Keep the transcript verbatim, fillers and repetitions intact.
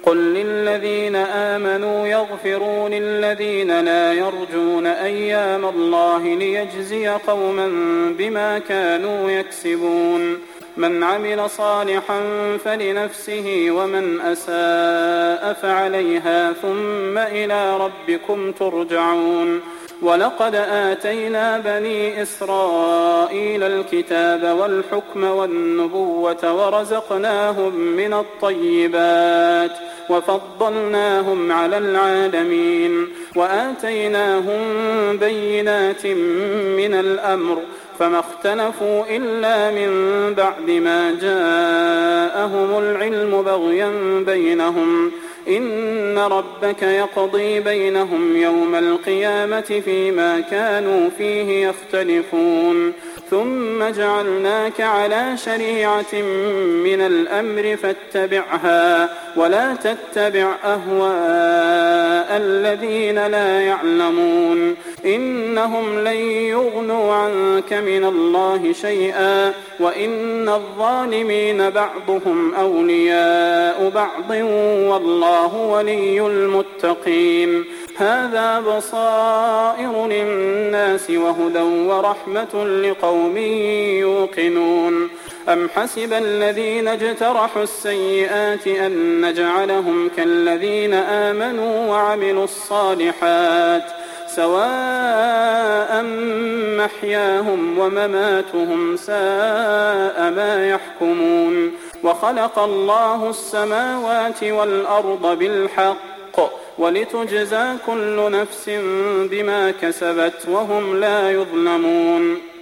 قل للذين آمنوا يغفروا للذين لا يرجون أيام الله ليجزي قوما بما كانوا يكسبون من عمل صالحا فلنفسه ومن أساء فعليها ثم إلى ربكم ترجعون ولقد آتينا بني إسرائيل الكتاب والحكم والنبوة ورزقناهم من الطيبات وفضلناهم على العالمين وآتيناهم بينات من الأمر فما اختلفوا إلا من بعد ما جاءهم العلم بغيا بينهم إن ربك يقضي بينهم يوم القيامة فيما كانوا فيه يختلفون ثم جعلناك على شريعة من الأمر فاتبعها ولا تتبع أهواء الذين لا يعلمون إنهم لن يغنوا عنك من الله شيئا وإن الظالمين بعضهم أولياء بعض والله ولي المتقين هذا بصائر للناس وهدى ورحمة لقوم يوقنون أم حسب الذين اجترحوا السيئات أن نجعلهم كالذين آمنوا وعملوا الصالحات سواء محياهم ومماتهم ساء ما يحكمون وخلق الله السماوات والأرض بالحق ولتجزى كل نفس بما كسبت وهم لا يظلمون